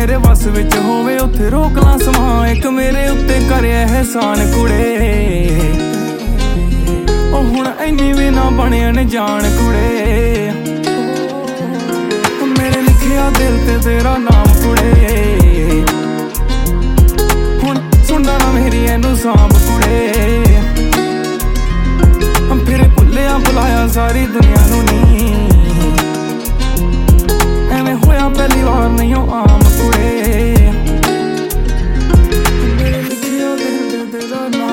मेरे बस विच होवे उत्थे रोक ला समा एक मेरे उत्ते करे एहसान कुड़े ओ हुण इन्नी भी ना बने अनजान कुड़े मेरे लिखिया दिल ते तेरा नाम कुड़े हुण सुनदा ना मेरी एनू सांभ कुड़े फिर भुल्लिया बुलाया सारी दुनिया नू।